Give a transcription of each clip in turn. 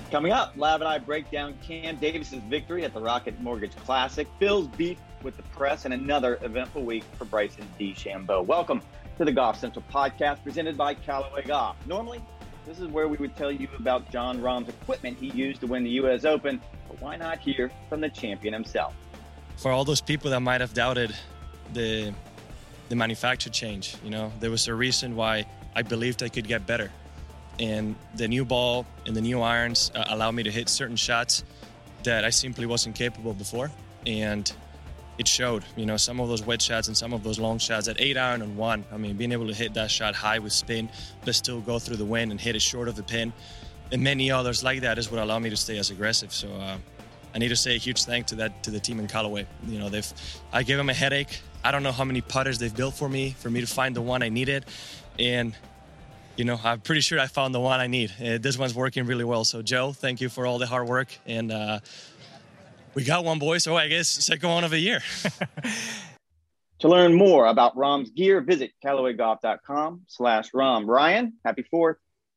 Coming up, Lav and I break down Cam Davis's victory at the Rocket Mortgage Classic, Phil's beef with the press, and another eventful week for Bryson DeChambeau. Welcome to the Golf Central podcast presented by Callaway Golf. Normally, this is where we would tell you about Jon Rahm's equipment he used to win the U.S. Open, but why not hear from the champion himself? For all those people that might have doubted the manufacturer change, there was a reason why I believed I could get better. And the new ball and the new irons allow me to hit certain shots that I simply wasn't capable before. And it showed, some of those wedge shots and some of those long shots at 8-iron on one. Being able to hit that shot high with spin, but still go through the wind and hit it short of the pin. And many others like that is what allowed me to stay as aggressive. So I need to say a huge thank to the team in Callaway. I gave them a headache. I don't know how many putters they've built for me to find the one I needed. And I'm pretty sure I found the one I need. This one's working really well. So, Joe, thank you for all the hard work. And we got one, boys. So I guess second one of the year. To learn more about Rahm's gear, visit CallawayGolf.com/Rahm. Ryan, happy 4th.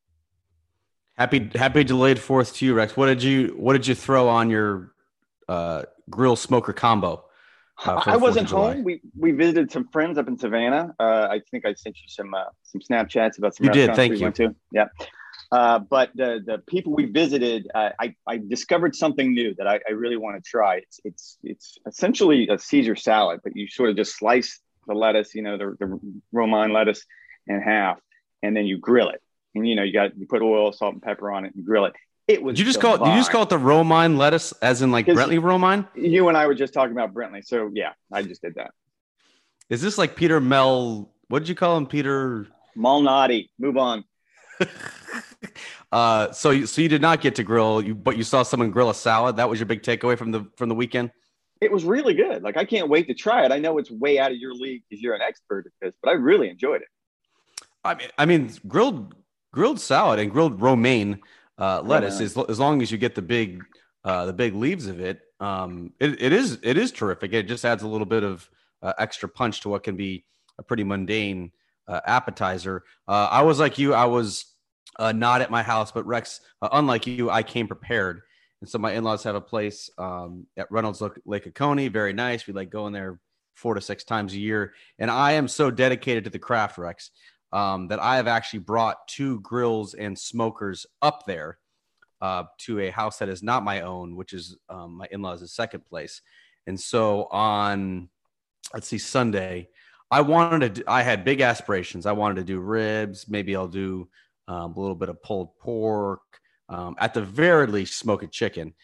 Happy delayed 4th to you, Rex. What did you throw on your grill smoker combo? I wasn't home. We visited some friends up in Savannah. I think I sent you some Snapchats about some. You did. Thank we you. Went to. Yeah. But the people we visited, I discovered something new that I really want to try. It's essentially a Caesar salad, but you sort of just slice the lettuce, the romaine lettuce in half, and then you grill it. And you put oil, salt, and pepper on it and grill it. It was. Did you just call it the romaine lettuce, as in like Brentley romaine? You and I were just talking about Brentley, so yeah, I just did that. Is this like Peter Mel? What did you call him, Peter Malnati? Move on. So you did not get to grill, but you saw someone grill a salad. That was your big takeaway from the weekend. It was really good. Like, I can't wait to try it. I know it's way out of your league because you're an expert at this, but I really enjoyed it. I mean, grilled salad and grilled romaine lettuce, as long as you get the big leaves of it, it is terrific. It just adds a little bit of extra punch to what can be a pretty mundane appetizer. I was like you. I was not at my house, but Rex, unlike you, I came prepared. And so my in-laws have a place at Reynolds Lake Oconee. Very nice. We like going there 4 to 6 times a year. And I am so dedicated to the craft, Rex, that I have actually brought 2 grills and smokers up there to a house that is not my own, which is my in-laws' second place. And so on, Sunday, I had big aspirations. I wanted to do ribs. Maybe I'll do a little bit of pulled pork. At the very least, smoke a chicken.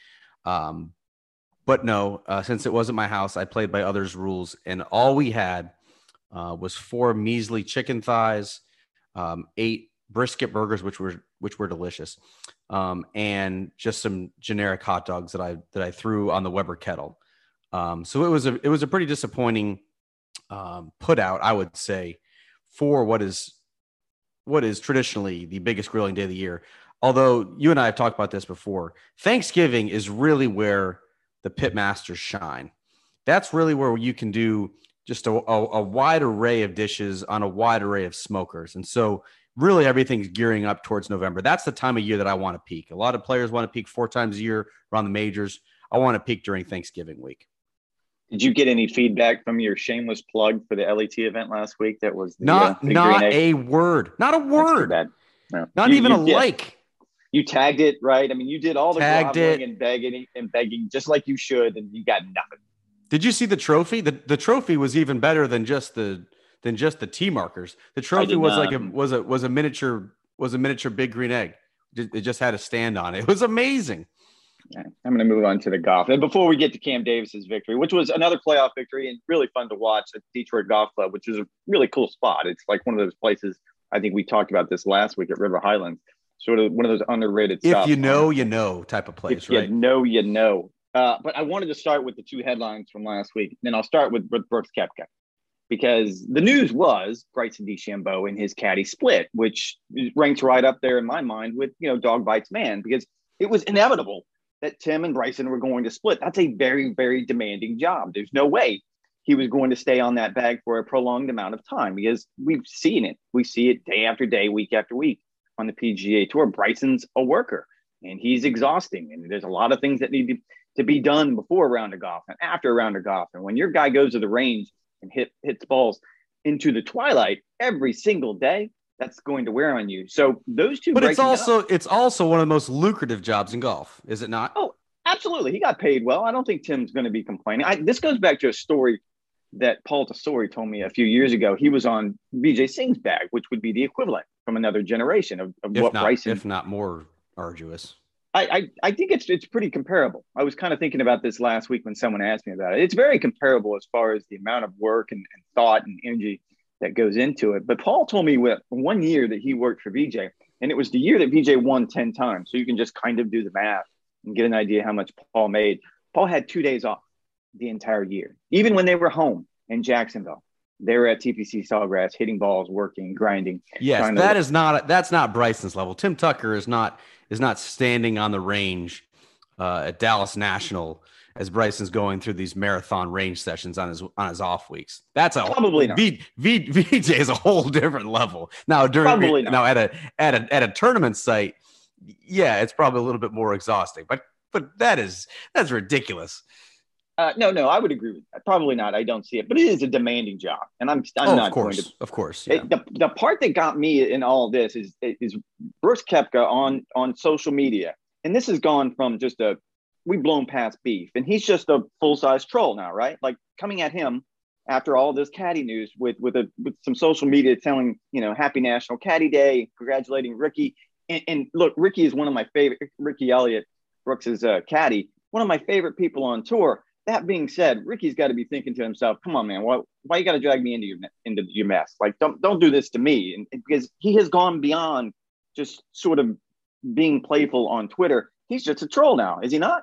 But no, since it wasn't my house, I played by others' rules. And all we had was 4 measly chicken thighs, 8 brisket burgers, which were delicious, and just some generic hot dogs that I threw on the Weber kettle. So it was a pretty disappointing put out, I would say, for what is traditionally the biggest grilling day of the year. Although you and I have talked about this before, Thanksgiving is really where the pit masters shine. That's really where you can do just a wide array of dishes on a wide array of smokers. And so really everything's gearing up towards November. That's the time of year that I want to peak. A lot of players want to peak 4 times a year around the majors. I want to peak during Thanksgiving week. Did you get any feedback from your shameless plug for the LET event last week? That was not a word. Not a word. No. Not even a like. You tagged it, right? I mean, you did all the groveling and begging just like you should, and you got nothing. Did you see the trophy? The trophy was even better than just the tee markers. The trophy was a miniature big green egg. It just had a stand on it. It was amazing. Okay. I'm going to move on to the golf. And before we get to Cam Davis's victory, which was another playoff victory and really fun to watch at Detroit Golf Club, which is a really cool spot. It's like one of those places, I think we talked about this last week at River Highlands, sort of one of those underrated if stops. You know type of place, if right? You know. But I wanted to start with the 2 headlines from last week. Then I'll start with Brooks Koepka, because the news was Bryson DeChambeau and his caddy split, which ranks right up there in my mind with, dog bites man, because it was inevitable that Tim and Bryson were going to split. That's a very, very demanding job. There's no way he was going to stay on that bag for a prolonged amount of time, because we've seen it. We see it day after day, week after week on the PGA Tour. Bryson's a worker. and he's exhausting. And there's a lot of things that need to be done before a round of golf and after a round of golf. And when your guy goes to the range and hits balls into the twilight every single day, that's going to wear on you. So those two. But it's also one of the most lucrative jobs in golf, is it not? Oh, absolutely. He got paid well. I don't think Tim's going to be complaining. This goes back to a story that Paul Tesori told me a few years ago. He was on Vijay Singh's bag, which would be the equivalent from another generation of what Bryson, if not more arduous. I think it's pretty comparable. I was kind of thinking about this last week when someone asked me about it. It's very comparable as far as the amount of work and thought and energy that goes into it. But Paul told me with 1 year that he worked for Vijay, and it was the year that Vijay won 10 times. So you can just kind of do the math and get an idea how much Paul made. Paul had 2 days off the entire year. Even when they were home in Jacksonville, they were at TPC Sawgrass, hitting balls, working, grinding. Yes, that's not Bryson's level. Tim Tucker is not standing on the range at Dallas National as Bryson's going through these marathon range sessions on his off weeks. That's probably not. VJ is a whole different level. Now at a tournament site, yeah, it's probably a little bit more exhausting. But that's ridiculous. No, I would agree with that. Probably not. I don't see it, but it is a demanding job, and I'm not going to. Of course. Yeah. The part that got me in all this is Brooks Koepka on social media, and this has gone from just we've blown past beef, and he's just a full-size troll now, right? Like coming at him after all this caddy news with some social media telling, happy National Caddy Day, congratulating Ricky. And look, Ricky is one of my favorite, Ricky Elliott, Brooks's caddy, one of my favorite people on tour. That being said, Ricky's got to be thinking to himself, come on, man, why you got to drag me into your mess? Like, don't do this to me. And because he has gone beyond just sort of being playful on Twitter. He's just a troll now, is he not?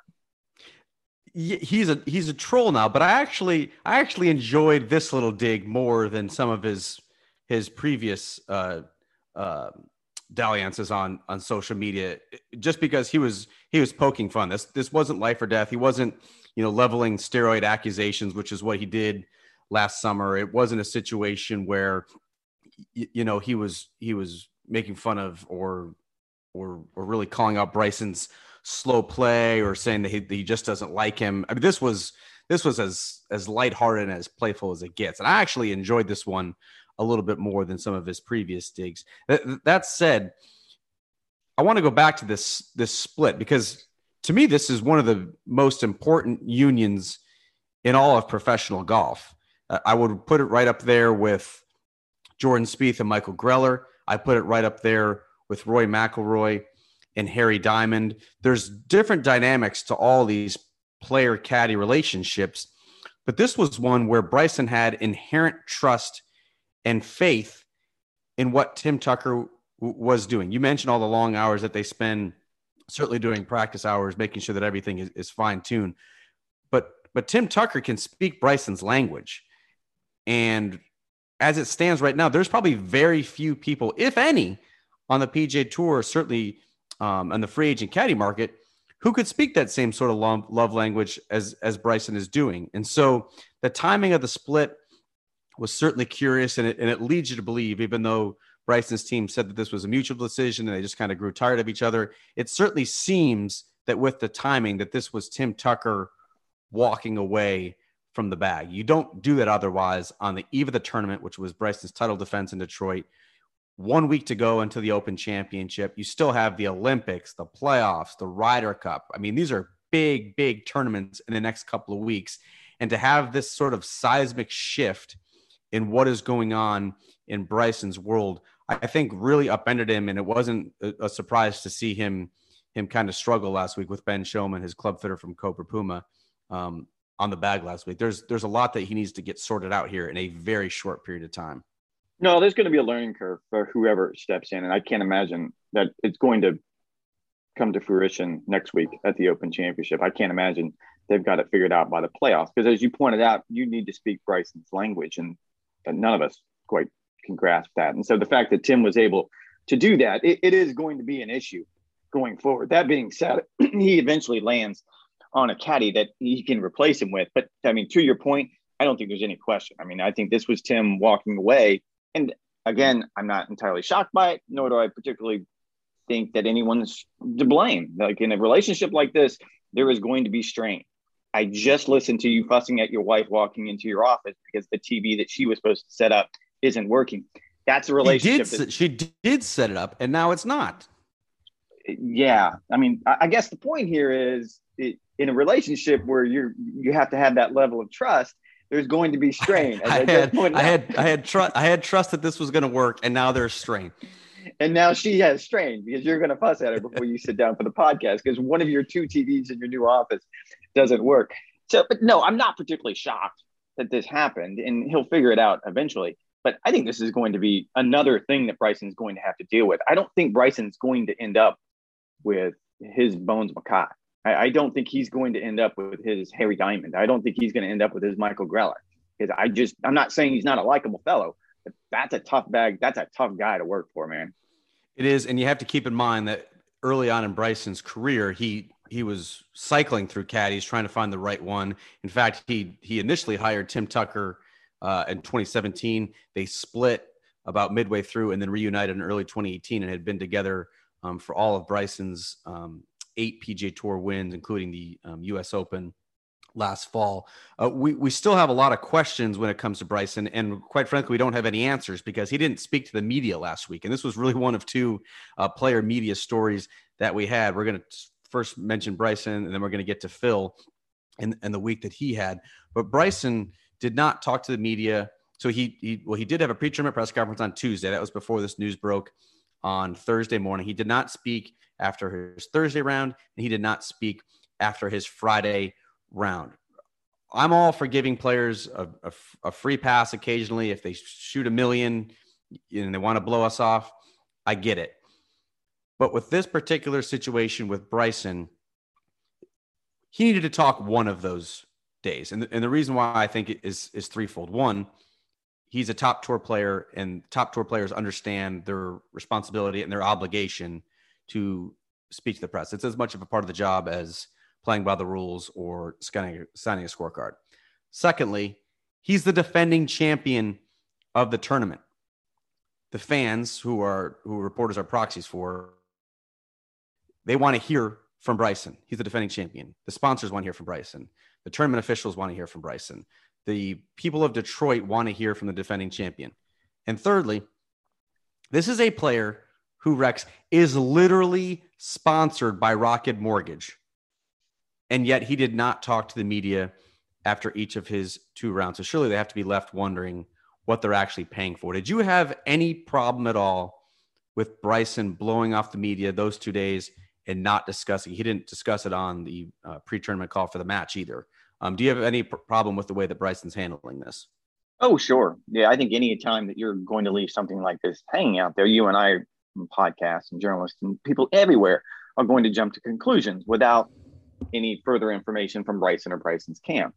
He's a troll now, but I actually enjoyed this little dig more than some of his previous dalliances on social media, just because he was poking fun. This wasn't life or death. He wasn't leveling steroid accusations, which is what he did last summer. It wasn't a situation where he was making fun of or really calling out Bryson's slow play or saying that he just doesn't like him. I mean, this was as lighthearted and as playful as it gets. And I actually enjoyed this one a little bit more than some of his previous digs. That said, I want to go back to this split, because to me, this is one of the most important unions in all of professional golf. I would put it right up there with Jordan Spieth and Michael Greller. I put it right up there with Rory McIlroy and Harry Diamond. There's different dynamics to all these player-caddy relationships, but this was one where Bryson had inherent trust and faith in what Tim Tucker was doing. You mentioned all the long hours that they spend, certainly during practice hours, making sure that everything is fine-tuned. But Tim Tucker can speak Bryson's language. And as it stands right now, there's probably very few people, if any, on the PGA Tour, certainly on the free agent caddy market, who could speak that same sort of love language as Bryson is doing. And so the timing of the split was certainly curious, and it leads you to believe, even though Bryson's team said that this was a mutual decision and they just kind of grew tired of each other, it certainly seems that with the timing that this was Tim Tucker walking away from the bag. You don't do that otherwise on the eve of the tournament, which was Bryson's title defense in Detroit. 1 week to go until the Open Championship. You still have the Olympics, the playoffs, the Ryder Cup. I mean, these are big, big tournaments in the next couple of weeks. And to have this sort of seismic shift in what is going on in Bryson's world, I think really upended him. And it wasn't a surprise to see him kind of struggle last week with Ben Showman, his club fitter from Cobra Puma, on the bag last week. There's a lot that he needs to get sorted out here in a very short period of time. No, there's going to be a learning curve for whoever steps in. And I can't imagine that it's going to come to fruition next week at the Open Championship. I can't imagine they've got it figured out by the playoffs. Because as you pointed out, you need to speak Bryson's language. And none of us quite can grasp that. And so the fact that Tim was able to do that, it is going to be an issue going forward. That being said, he eventually lands on a caddy that he can replace him with. But, I mean, to your point, I don't think there's any question. I mean, I think this was Tim walking away. And again, I'm not entirely shocked by it, nor do I particularly think that anyone's to blame. Like in a relationship like this, there is going to be strain. I just listened to you fussing at your wife walking into your office because the TV that she was supposed to set up isn't working. That's a relationship. She did set it up, and now it's not. Yeah. I mean, I guess the point here is in a relationship where you have to have that level of trust, there's going to be strain. I had trust that this was going to work, and now there's strain. And now she has strain because you're going to fuss at her before you sit down for the podcast because one of your two TVs in your new office doesn't work. So, but no, I'm not particularly shocked that this happened, and he'll figure it out eventually. But I think this is going to be another thing that Bryson's going to have to deal with. I don't think Bryson's going to end up with his Bones Mackay. I don't think he's going to end up with his Harry Diamond. I don't think he's going to end up with his Michael Greller. Because I'm not saying he's not a likable fellow, but that's a tough bag. That's a tough guy to work for, man. It is. And you have to keep in mind that early on in Bryson's career, he was cycling through caddies, trying to find the right one. In fact, he initially hired Tim Tucker in 2017. They split about midway through and then reunited in early 2018 and had been together for all of Bryson's 8 PGA Tour wins, including the U.S. Open last fall. We still have a lot of questions when it comes to Bryson, and quite frankly, we don't have any answers because he didn't speak to the media last week. And this was really one of two player media stories that we had. We're going to first mention Bryson, and then we're going to get to Phil and the week that he had. But Bryson did not talk to the media. So he did have a pre-tournament press conference on Tuesday. That was before this news broke on Thursday morning. He did not speak after his Thursday round, and he did not speak after his Friday round. I'm all for giving players a free pass occasionally. If they shoot a million and they want to blow us off, I get it. But with this particular situation with Bryson, he needed to talk one of those days. And the reason why I think it is threefold. One, he's a top tour player, and top tour players understand their responsibility and their obligation to speak to the press. It's as much of a part of the job as playing by the rules or signing a scorecard. Secondly, he's the defending champion of the tournament. The fans who reporters are proxies for, they want to hear from Bryson. He's the defending champion. The sponsors want to hear from Bryson. The tournament officials want to hear from Bryson. The people of Detroit want to hear from the defending champion. And thirdly, this is a player who, Rex, is literally sponsored by Rocket Mortgage. And yet he did not talk to the media after each of his 2 rounds. So surely they have to be left wondering what they're actually paying for. Did you have any problem at all with Bryson blowing off the media those 2 days and not discussing? He didn't discuss it on the pre-tournament call for the match either. Do you have any problem with the way that Bryson's handling this? Oh, sure. Yeah, I think any time that you're going to leave something like this hanging out there, you and I, podcasts and journalists and people everywhere are going to jump to conclusions without any further information from Bryson or Bryson's camp.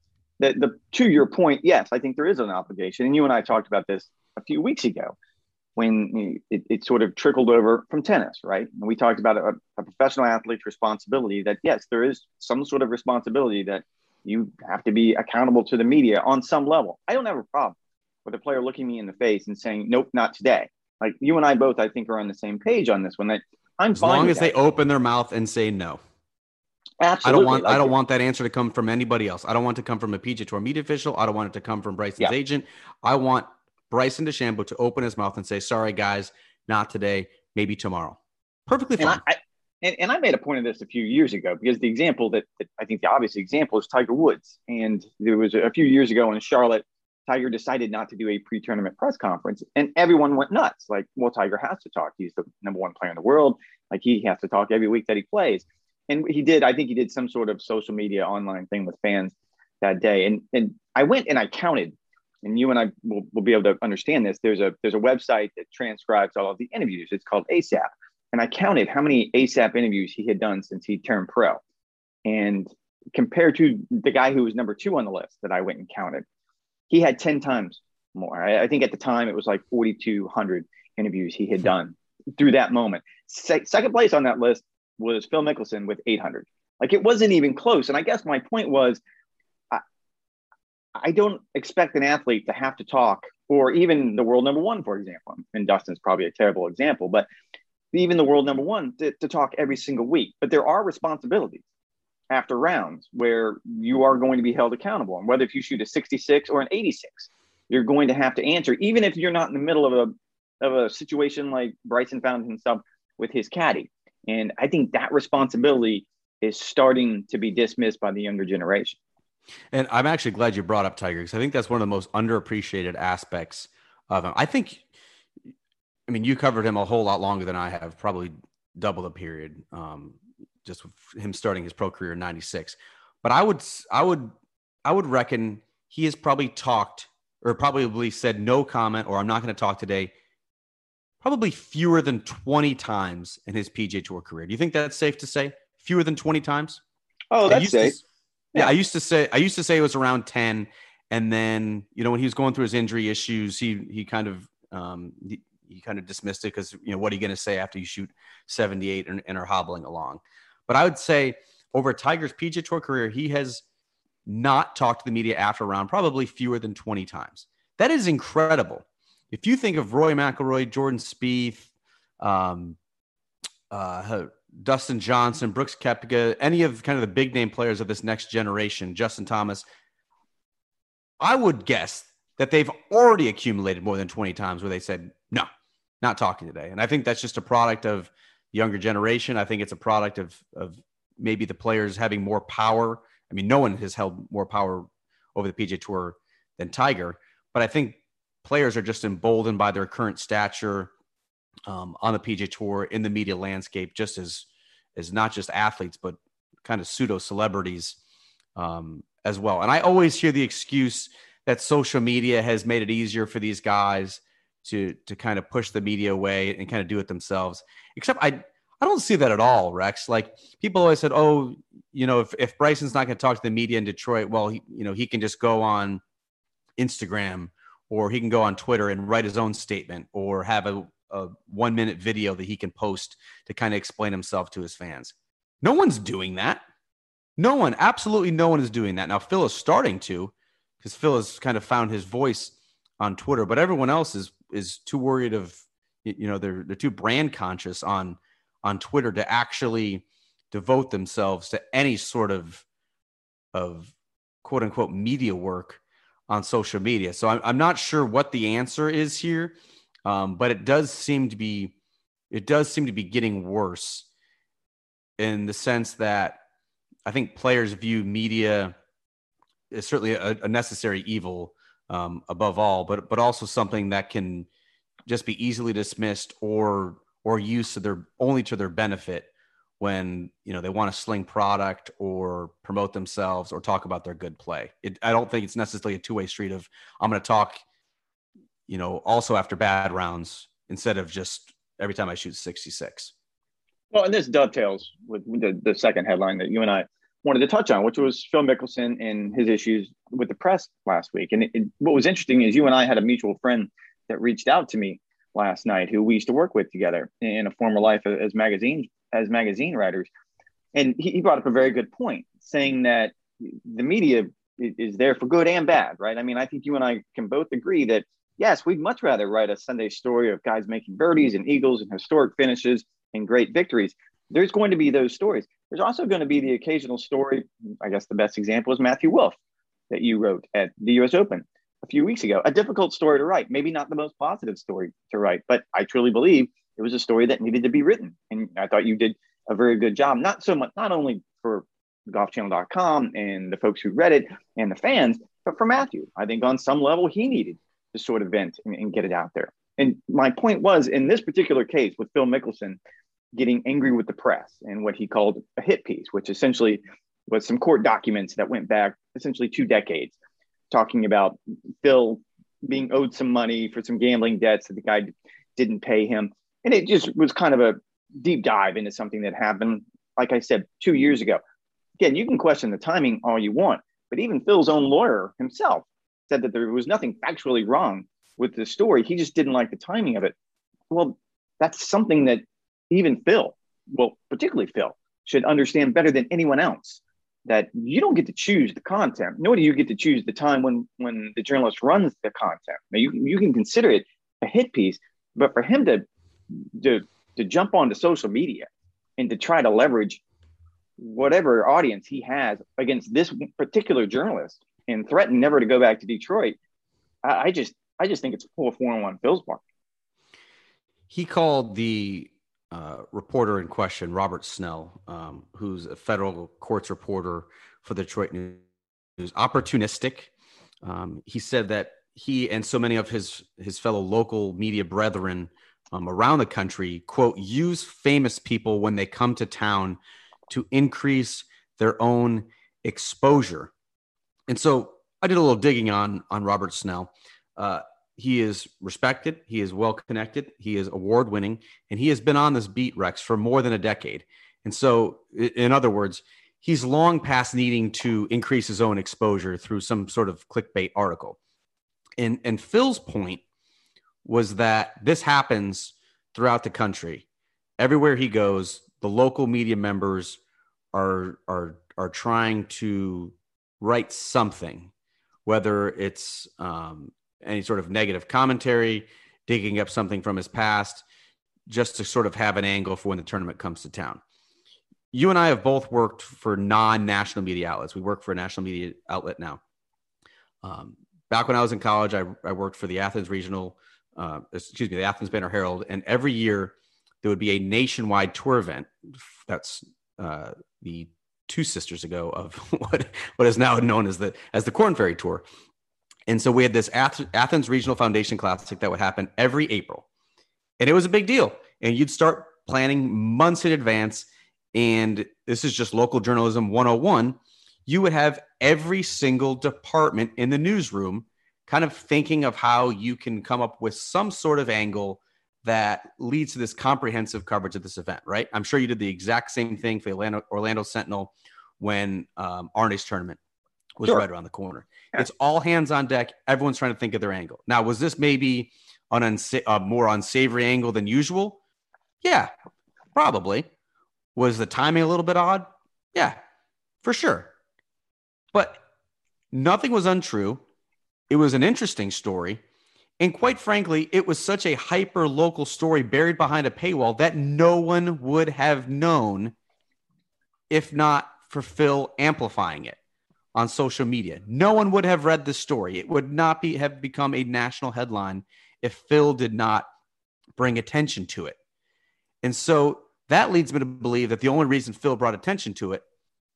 To your point, yes, I think there is an obligation. And you and I talked about this a few weeks ago when it sort of trickled over from tennis, right? And we talked about a professional athlete's responsibility that, yes, there is some sort of responsibility that you have to be accountable to the media on some level. I don't have a problem with a player looking me in the face and saying, nope, not today. Like you and I both, I think, are on the same page on this one. That I'm as fine long with as that. they open their mouth and say no. Absolutely. I don't want that answer to come from anybody else. I don't want it to come from a PGA Tour media official. I don't want it to come from Bryson's agent. I want Bryson DeChambeau to open his mouth and say, sorry, guys, not today, maybe tomorrow. Perfectly fine. And I made a point of this a few years ago because the example that I think the obvious example is Tiger Woods. And there was a few years ago in Charlotte, Tiger decided not to do a pre-tournament press conference and everyone went nuts. Like, well, Tiger has to talk. He's the number 1 player in the world. Like he has to talk every week that he plays. And I think he did some sort of social media online thing with fans that day. And I went and I counted, and you and I will be able to understand this. There's a website that transcribes all of the interviews. It's called ASAP. And I counted how many ASAP interviews he had done since he turned pro. And compared to the guy who was number 2 on the list that I went and counted, he had 10 times more. I think at the time it was like 4,200 interviews he had done through that moment. Second place on that list was Phil Mickelson with 800. Like it wasn't even close. And I guess my point was, I don't expect an athlete to have to talk, or even the world number 1, for example. And Dustin's probably a terrible example, but even the world number one, to talk every single week. But there are responsibilities after rounds where you are going to be held accountable. And whether if you shoot a 66 or an 86, you're going to have to answer, even if you're not in the middle of a situation like Bryson found himself with his caddy. And I think that responsibility is starting to be dismissed by the younger generation. And I'm actually glad you brought up Tiger, because I think that's one of the most underappreciated aspects of him. I mean, you covered him a whole lot longer than I have, probably double the period, just with him starting his pro career in '96. But I would reckon he has probably talked, or probably said no comment, or I'm not going to talk today, probably fewer than 20 times in his PGA Tour career. Do you think that's safe to say? Fewer than 20 times? Oh, that's safe. Yeah, I used to say it was around 10, and then when he was going through his injury issues, he kind of dismissed it because what are you going to say after you shoot 78 and are hobbling along? But I would say over Tiger's PGA Tour career, he has not talked to the media after a round probably fewer than 20 times. That is incredible. If you think of Rory McIlroy, Jordan Spieth, Dustin Johnson, Brooks Koepka, any of kind of the big name players of this next generation, Justin Thomas, I would guess that they've already accumulated more than 20 times where they said, no, not talking today. And I think that's just a product of the younger generation. I think it's a product of maybe the players having more power. I mean, no one has held more power over the PGA Tour than Tiger, but I think players are just emboldened by their current stature on the PGA Tour, in the media landscape, just as not just athletes, but kind of pseudo celebrities as well. And I always hear the excuse that social media has made it easier for these guys to kind of push the media away and kind of do it themselves. Except I don't see that at all, Rex. Like, people always said, oh, if Bryson's not going to talk to the media in Detroit, well, he can just go on Instagram, or he can go on Twitter and write his own statement, or have a 1-minute video that he can post to kind of explain himself to his fans. No one's doing that. Absolutely no one is doing that. Now, Phil is starting to, because Phil has kind of found his voice on Twitter, but everyone else is too worried of, they're too brand conscious on Twitter to actually devote themselves to any sort of quote unquote media work on social media. So I'm not sure what the answer is here. But it does seem to be getting worse, in the sense that I think players view media as certainly a necessary evil, above all, but also something that can just be easily dismissed or used to their benefit when they want to sling product or promote themselves or talk about their good play. I don't think it's necessarily a two-way street of, I'm going to talk also after bad rounds, instead of just every time I shoot 66. Well, and this dovetails with the second headline that you and I wanted to touch on, which was Phil Mickelson and his issues with the press last week. And what was interesting is you and I had a mutual friend that reached out to me last night, who we used to work with together in a former life as magazine writers. And he brought up a very good point, saying that the media is there for good and bad, right? I mean, I think you and I can both agree that, yes, we'd much rather write a Sunday story of guys making birdies and eagles and historic finishes and great victories. There's going to be those stories. There's also going to be the occasional story. I guess the best example is Matthew Wolff, that you wrote at the US Open a few weeks ago. A difficult story to write, maybe not the most positive story to write, but I truly believe it was a story that needed to be written. And I thought you did a very good job, not only for golfchannel.com and the folks who read it and the fans, but for Matthew. I think on some level he needed to sort of vent and get it out there. And my point was, in this particular case with Phil Mickelson getting angry with the press and what he called a hit piece, which essentially was some court documents that went back essentially 2 decades, talking about Phil being owed some money for some gambling debts that the guy didn't pay him. And it just was kind of a deep dive into something that happened, like I said, 2 years ago. Again, you can question the timing all you want, but even Phil's own lawyer himself said that there was nothing factually wrong with the story. He just didn't like the timing of it. Well, that's something that even Phil, well, particularly Phil, should understand better than anyone else, that you don't get to choose the content, nor do you get to choose the time when the journalist runs the content. Now, you can consider it a hit piece, but for him to to jump onto social media and to try to leverage whatever audience he has against this particular journalist and threaten never to go back to Detroit. I just think it's full 4-1 on Phil's part. He called the reporter in question, Robert Snell, who's a federal courts reporter for the Detroit News, opportunistic. He said that he and so many of his fellow local media brethren around the country, quote, use famous people when they come to town to increase their own exposure. And so I did a little digging on Robert Snell. He is respected. He is well connected. He is award winning, and he has been on this beat, Rex, for more than a decade. And so, in other words, he's long past needing to increase his own exposure through some sort of clickbait article. And Phil's point was that this happens throughout the country. Everywhere he goes, the local media members are trying to write something, whether it's any sort of negative commentary, digging up something from his past, just to sort of have an angle for when the tournament comes to town. You and I have both worked for non-national media outlets. We work for a national media outlet now. Back when I was in college, I worked for the Athens the Athens Banner Herald, and every year there would be a nationwide tour event. That's the two sisters ago of what is now known as the Corn Ferry Tour. And so we had this Athens Regional Foundation Classic that would happen every April. And it was a big deal. And you'd start planning months in advance. And this is just local journalism 101. You would have every single department in the newsroom kind of thinking of how you can come up with some sort of angle that leads to this comprehensive coverage of this event, right? I'm sure you did the exact same thing for the Orlando Sentinel when Arne's tournament was right around the corner. Yeah. It's all hands on deck. Everyone's trying to think of their angle. Now, was this maybe a more unsavory angle than usual? Yeah, probably. Was the timing a little bit odd? Yeah, for sure. But nothing was untrue. It was an interesting story. And quite frankly, it was such a hyper local story buried behind a paywall that no one would have known if not for Phil amplifying it on social media. No one would have read the story. It would not have become a national headline if Phil did not bring attention to it. And so that leads me to believe that the only reason Phil brought attention to it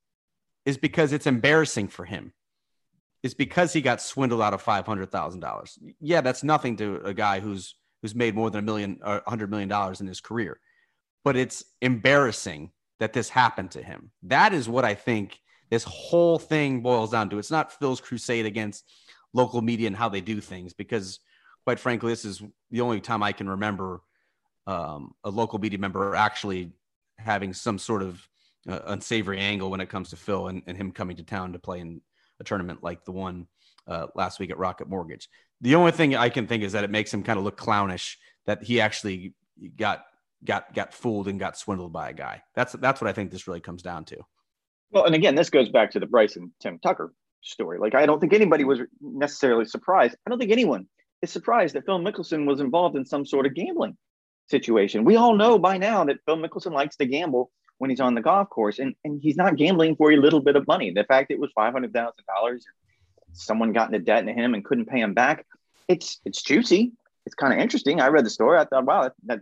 is because it's embarrassing for him. It's because he got swindled out of $500,000. Yeah, that's nothing to a guy who's made more than $100 million in his career. But it's embarrassing that this happened to him. That is what I think this whole thing boils down to. It's not Phil's crusade against local media and how they do things, because quite frankly, this is the only time I can remember a local media member actually having some sort of unsavory angle when it comes to Phil and him coming to town to play in a tournament like the one last week at Rocket Mortgage. The only thing I can think is that it makes him kind of look clownish that he actually got fooled and got swindled by a guy. That's what I think this really comes down to. Well, and again, this goes back to the Bryce and Tim Tucker story. Like, I don't think anybody was necessarily surprised. I don't think anyone is surprised that Phil Mickelson was involved in some sort of gambling situation. We all know by now that Phil Mickelson likes to gamble when he's on the golf course, and he's not gambling for a little bit of money. The fact it was $500,000, someone got into debt to him and couldn't pay him back. It's juicy. It's kind of interesting. I read the story. I thought, wow, that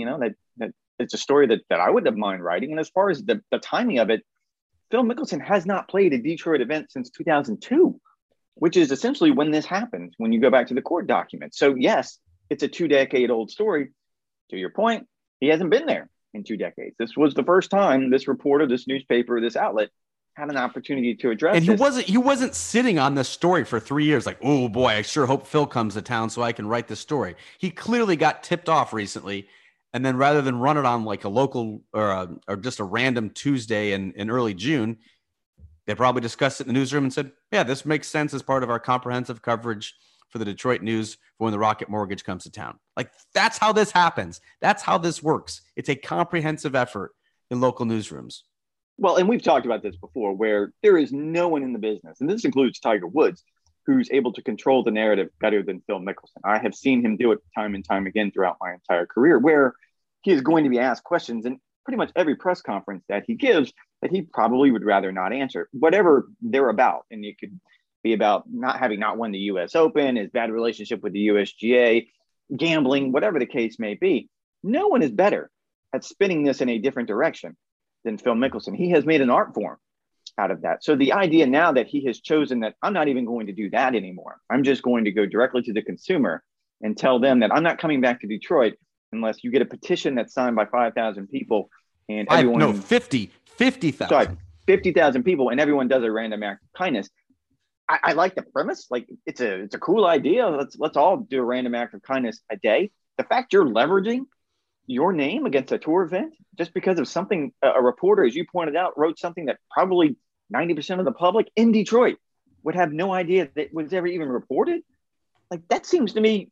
it's a story that I wouldn't have mind writing. And as far as the timing of it, Phil Mickelson has not played a Detroit event since 2002, which is essentially when this happened, when you go back to the court documents. So yes, it's a 2-decade-old story. To your point, he hasn't been there in 2 decades. This was the first time this reporter, this newspaper, this outlet had an opportunity to address and he wasn't sitting on this story for 3 years like, oh boy, I sure hope Phil comes to town so I can write this story. He clearly got tipped off recently, and then rather than run it on like a local or just a random Tuesday in early June, they probably discussed it in the newsroom and said, yeah, this makes sense as part of our comprehensive coverage for the Detroit News for when the Rocket Mortgage comes to town. Like, that's how this happens. That's how this works. It's a comprehensive effort in local newsrooms. Well, and we've talked about this before, where there is no one in the business, and this includes Tiger Woods, who's able to control the narrative better than Phil Mickelson. I have seen him do it time and time again throughout my entire career, where he is going to be asked questions in pretty much every press conference that he gives that he probably would rather not answer, whatever they're about. And it could be about not won the U.S. Open, his bad relationship with the USGA, gambling, whatever the case may be. No one is better at spinning this in a different direction than Phil Mickelson. He has made an art form out of that. So the idea now that he has chosen that I'm not even going to do that anymore. I'm just going to go directly to the consumer and tell them that I'm not coming back to Detroit unless you get a petition that's signed by 5,000 people and everyone 50,000. Sorry, 50,000 people and everyone does a random act of kindness. I like the premise. Like it's a cool idea. Let's all do a random act of kindness a day. The fact you're leveraging your name against a tour event just because of something a reporter, as you pointed out, wrote something that probably 90% of the public in Detroit would have no idea that was ever even reported. Like that seems to me,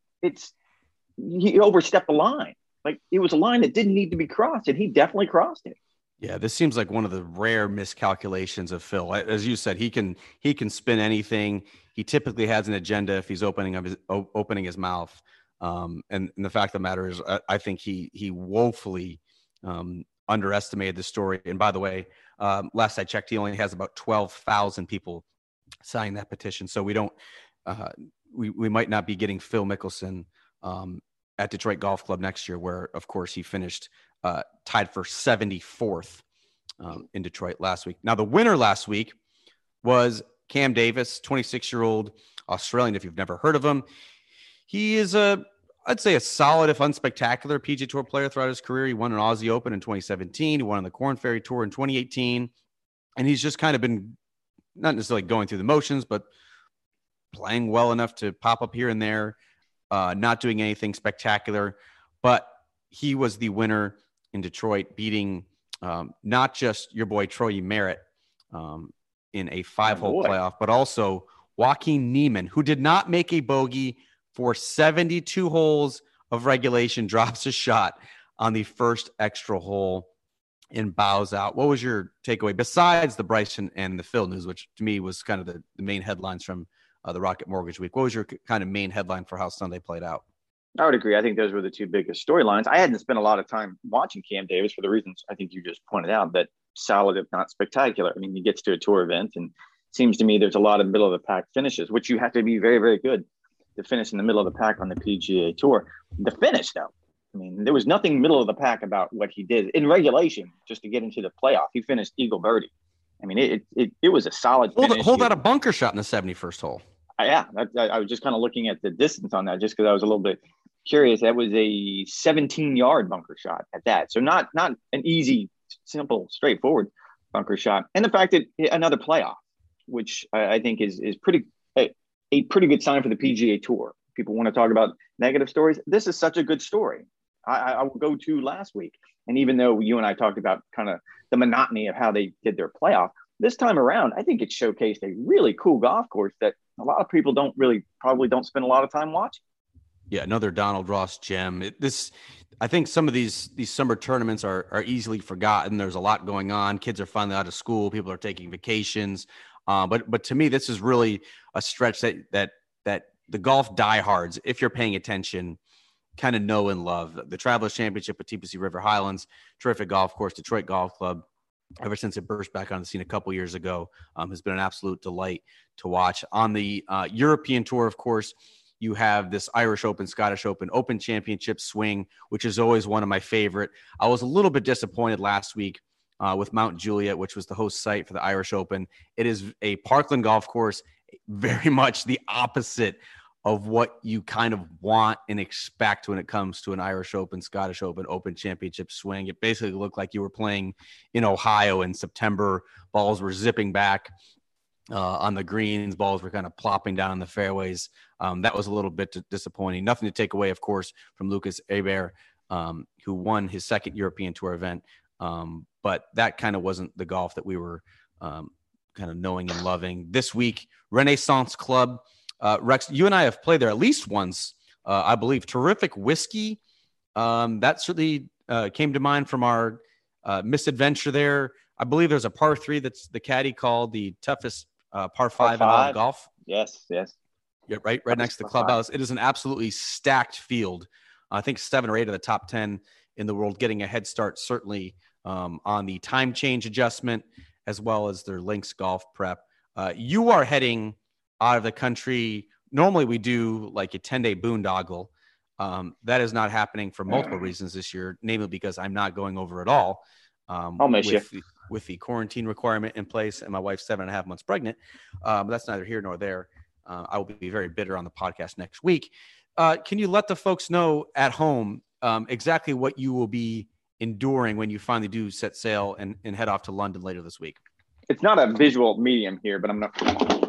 he overstepped the line. Like it was a line that didn't need to be crossed, and he definitely crossed it. Yeah, this seems like one of the rare miscalculations of Phil. As you said, he can spin anything. He typically has an agenda if he's opening his mouth. And the fact of the matter is, I think he woefully underestimated the story. And by the way, last I checked, he only has about 12,000 people signing that petition. So we don't, we might not be getting Phil Mickelson at Detroit Golf Club next year, where of course he finished tied for 74th in Detroit last week. Now the winner last week was Cam Davis, 26-year-old Australian. If you've never heard of him, he is I'd say a solid, if unspectacular, PGA Tour player throughout his career. He won an Aussie Open in 2017. He won on the Korn Ferry Tour in 2018. And he's just kind of been not necessarily going through the motions, but playing well enough to pop up here and there, not doing anything spectacular. But he was the winner in Detroit, beating not just your boy Troy Merritt in a 5-hole playoff, but also Joaquin Niemann, who did not make a bogey for 72 holes of regulation, drops a shot on the first extra hole and bows out. What was your takeaway besides the Bryson and the Phil news, which to me was kind of the main headlines from the Rocket Mortgage Week? What was your kind of main headline for how Sunday played out? I would agree. I think those were the two biggest storylines. I hadn't spent a lot of time watching Cam Davis for the reasons I think you just pointed out, that solid, if not spectacular. I mean, he gets to a tour event and seems to me there's a lot of middle of the pack finishes, which you have to be very, very good to finish in the middle of the pack on the PGA Tour. The finish, though, I mean, there was nothing middle of the pack about what he did in regulation just to get into the playoff. He finished eagle birdie. I mean, it was a solid finish. Hold out a bunker shot in the 71st hole. I was just kind of looking at the distance on that just because I was a little bit curious. That was a 17-yard bunker shot at that. So not an easy, simple, straightforward bunker shot. And the fact that another playoff, which I think is pretty a pretty good sign for the PGA Tour. People want to talk about negative stories. This is such a good story. I will go to last week. And even though you and I talked about kind of the monotony of how they did their playoff, this time around, I think it showcased a really cool golf course that a lot of people probably don't spend a lot of time watching. Yeah, another Donald Ross gem. I think some of these summer tournaments are easily forgotten. There's a lot going on. Kids are finally out of school. People are taking vacations. But to me, this is really a stretch that the golf diehards, if you're paying attention, kind of know and love. The Travelers Championship at TPC River Highlands, terrific golf course. Detroit Golf Club, ever since it burst back on the scene a couple years ago, has been an absolute delight to watch. On the European Tour, of course, you have this Irish Open, Scottish Open, Open Championship swing, which is always one of my favorite. I was a little bit disappointed last week with Mount Juliet, which was the host site for the Irish Open. It is a Parkland golf course, very much the opposite of what you kind of want and expect when it comes to an Irish Open, Scottish Open, Open Championship swing. It basically looked like you were playing in Ohio in September. Balls were zipping back on the greens. Balls were kind of plopping down in the fairways. That was a little bit disappointing. Nothing to take away, of course, from Lucas Herbert, who won his second European Tour event. But that kind of wasn't the golf that we were kind of knowing and loving. This week, Renaissance Club. Rex, you and I have played there at least once, I believe. Terrific whiskey. That certainly came to mind from our misadventure there. I believe there's a par 3 that's the caddy called the toughest par 5 in all of golf. Yes. Yeah, right next to the clubhouse. It is an absolutely stacked field. I think 7 or 8 of the top 10 in the world, getting a head start certainly on the time change adjustment as well as their links golf prep. You are heading out of the country. Normally we do like a 10-day boondoggle. That is not happening for multiple reasons this year, namely because I'm not going over at all. I'll miss you. With the quarantine requirement in place, and my wife's 7.5 months pregnant. But that's neither here nor there. I will be very bitter on the podcast next week. Can you let the folks know at home exactly what you will be enduring when you finally do set sail and head off to London later this week? It's not a visual medium here, but I'm not.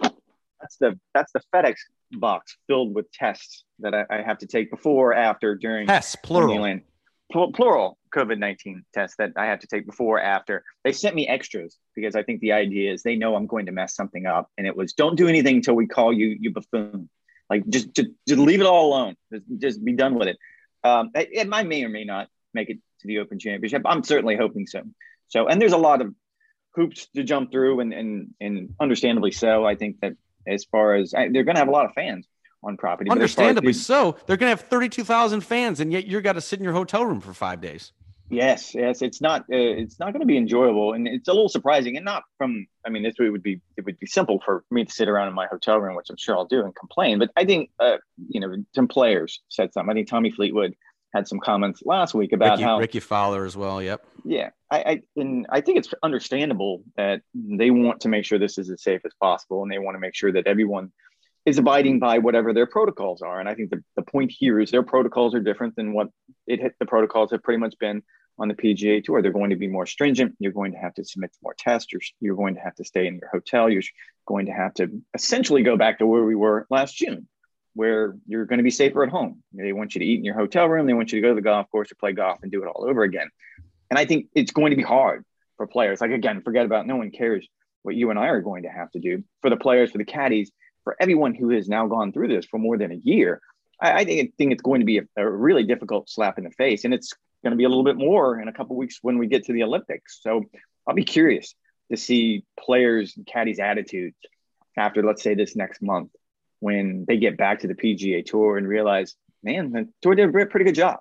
That's the FedEx box filled with tests that I have to take before, after, during. Tests, plural. Plural COVID-19 tests that I have to take before, after. They sent me extras because I think the idea is they know I'm going to mess something up. And it was, don't do anything until we call you, you buffoon. Like, just leave it all alone. Just be done with it. And I may or may not make it to the Open Championship. I'm certainly hoping so. And there's a lot of hoops to jump through, and understandably so. I think that as far as they're going to have a lot of fans on property. Understandably so. They're going to have 32,000 fans, and yet you're got to sit in your hotel room for 5 days. Yes. It's not going to be enjoyable, and it's a little surprising. And not from, I mean, it would be simple for me to sit around in my hotel room, which I'm sure I'll do, and complain. But I think, some players said something. I think Tommy Fleetwood had some comments last week about Ricky Fowler as well. Yep. Yeah. I think it's understandable that they want to make sure this is as safe as possible, and they want to make sure that everyone is abiding by whatever their protocols are. And I think the point here is their protocols are different than what the protocols have pretty much been on the PGA Tour. They're going to be more stringent. You're going to have to submit to more tests. You're going to have to stay in your hotel. You're going to have to essentially go back to where we were last June, where you're going to be safer at home. They want you to eat in your hotel room. They want you to go to the golf course or play golf and do it all over again. And I think it's going to be hard for players. Like, again, forget about, no one cares what you and I are going to have to do. For the players, for the caddies, for everyone who has now gone through this for more than a year, I think it's going to be a really difficult slap in the face. And it's going to be a little bit more in a couple of weeks when we get to the Olympics. So I'll be curious to see players and caddies' attitudes after, let's say, this next month, when they get back to the PGA Tour and realize, man, the tour did a pretty good job.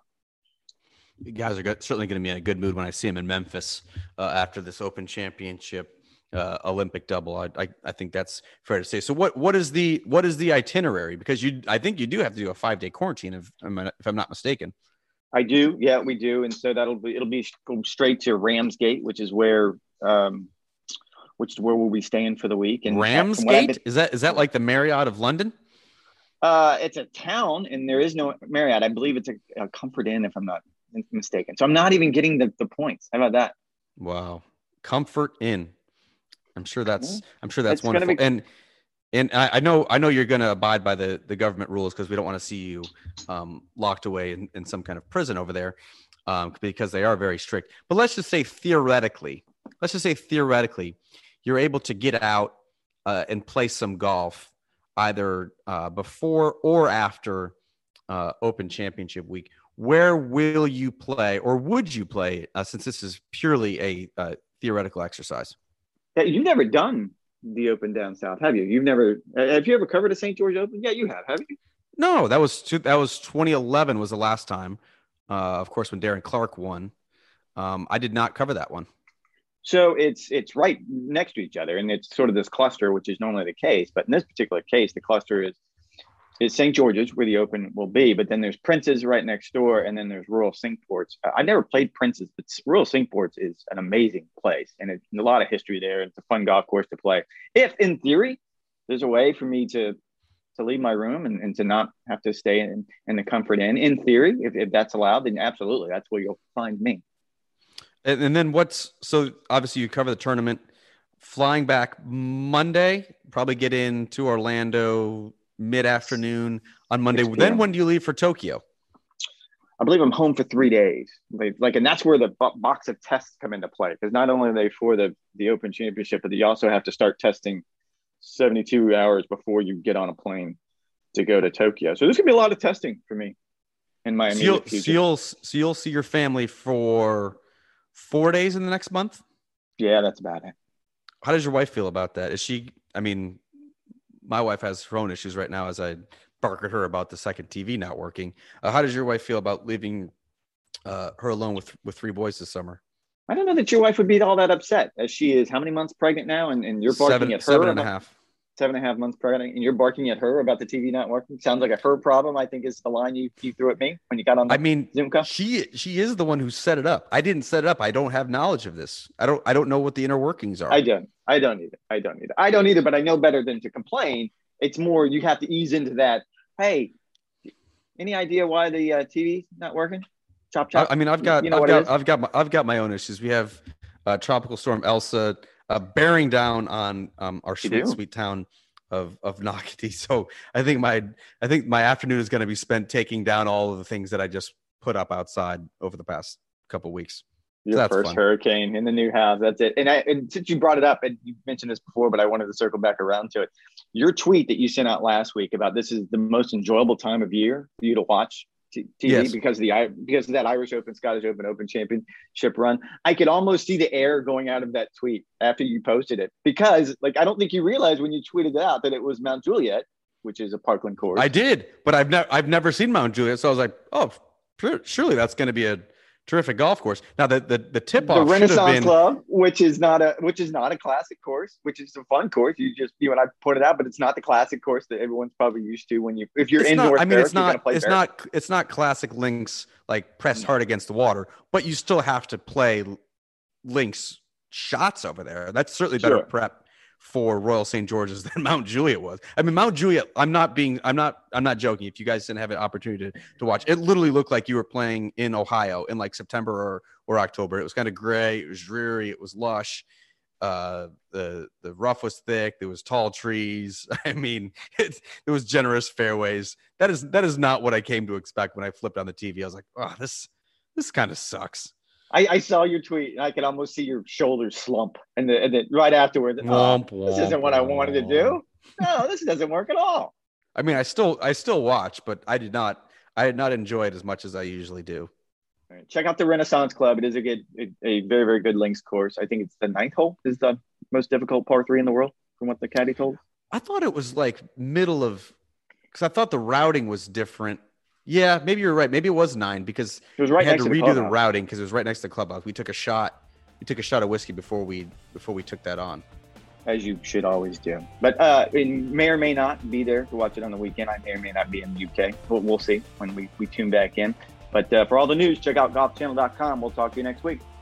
You guys are certainly going to be in a good mood when I see them in Memphis after this Open Championship Olympic double. I think that's fair to say. So what is the itinerary? Because I think you do have to do a 5-day quarantine if I'm not mistaken. I do. Yeah, we do. And so it'll be go straight to Ramsgate, which is where we'll be staying for the week. And Ramsgate? Is that like the Marriott of London? It's a town, and there is no Marriott. I believe it's a Comfort Inn, if I'm not mistaken. So I'm not even getting the points. How about that? Wow. Comfort Inn. I'm sure that's wonderful. And I know you're going to abide by the government rules, because we don't want to see you locked away in some kind of prison over there, because they are very strict. But let's just say theoretically, you're able to get out and play some golf either before or after Open Championship week. Where will you play, or would you play, since this is purely a theoretical exercise? You've never done the Open down south, have you? Have you ever covered a St. George Open? Yeah, you have you? No, that was 2011 was the last time. Of course, when Darren Clarke won. I did not cover that one. So it's right next to each other, and it's sort of this cluster, which is normally the case. But in this particular case, the cluster is St. George's, where the Open will be. But then there's Prince's right next door, and then there's Royal Cinque Ports. I never played Prince's, but Royal Cinque Ports is an amazing place, and it's a lot of history there. It's a fun golf course to play. If, in theory, there's a way for me to leave my room and to not have to stay in the Comfort Inn, in theory, if that's allowed, then absolutely, that's where you'll find me. And then so obviously you cover the tournament, flying back Monday, probably get into Orlando mid-afternoon on Monday. Then when do you leave for Tokyo? I believe I'm home for 3 days. And that's where the box of tests come into play, because not only are they for the Open Championship, but you also have to start testing 72 hours before you get on a plane to go to Tokyo. So there's gonna be a lot of testing for me in my immediate future. So you'll see your family for 4 days in the next month? Yeah, that's about it. How does your wife feel about that? My wife has her own issues right now as I bark at her about the second TV not working. How does your wife feel about leaving her alone with 3 boys this summer. I don't know that your wife would be all that upset, as she is how many months pregnant now, and you're barking at her 7.5. 7.5 months pregnant, and you're barking at her about the TV not working. Sounds like a her problem, I think, is the line you threw at me when you got on the Zoom call. She is the one who set it up. I didn't set it up. I don't have knowledge of this. I don't know what the inner workings are. I don't either, but I know better than to complain. It's more you have to ease into that. Hey, any idea why the TV's not working? Chop. I mean, I've got my own issues. We have Tropical Storm Elsa bearing down on our sweet town of Nocatee. So I think my afternoon is going to be spent taking down all of the things that I just put up outside over the past couple of weeks. Your first hurricane in the new house. That's it. And since you brought it up, and you mentioned this before, but I wanted to circle back around to it. Your tweet that you sent out last week about this is the most enjoyable time of year for you to watch TV, yes, because of that Irish Open, Scottish Open championship run. I could almost see the air going out of that tweet after you posted it, because I don't think you realized when you tweeted it out that it was Mount Juliet, which is a Parkland course. I did, but I've never seen Mount Juliet, so I was like, oh, surely that's going to be a terrific golf course. Now the tip off, the Renaissance Club, which is not a classic course, which is a fun course. You and I pointed out, but it's not the classic course that everyone's probably used to if you're in North Berwick. It's not classic links like pressed hard against the water, but you still have to play links shots over there. That's certainly better prep for Royal St. George's than Mount Juliet was. I mean, Mount Juliet, I'm not joking. If you guys didn't have an opportunity to watch, it literally looked like you were playing in Ohio in like September or October. It was kind of gray. It was dreary. It was lush. The rough was thick. There was tall trees. I mean, it was generous fairways. That is not what I came to expect when I flipped on the TV. I was like, oh, this kind of sucks. I saw your tweet, and I could almost see your shoulders slump, and then right afterwards, this isn't what I wanted to do. No, this doesn't work at all. I mean, I still watch, but I did not enjoy it as much as I usually do. All right, check out the Renaissance Club. It is a very, very good links course. I think it's the 9th hole is the most difficult par 3 in the world, from what the caddy told. I thought it was like middle of, because I thought the routing was different. Yeah, maybe you're right. Maybe it was 9 because it was right we had next to to redo the routing because it was right next to the clubhouse. We took a shot of whiskey before we took that on. As you should always do. But may or may not be there to watch it on the weekend. I may or may not be in the UK. We'll see when we tune back in. But for all the news, check out golfchannel.com. We'll talk to you next week.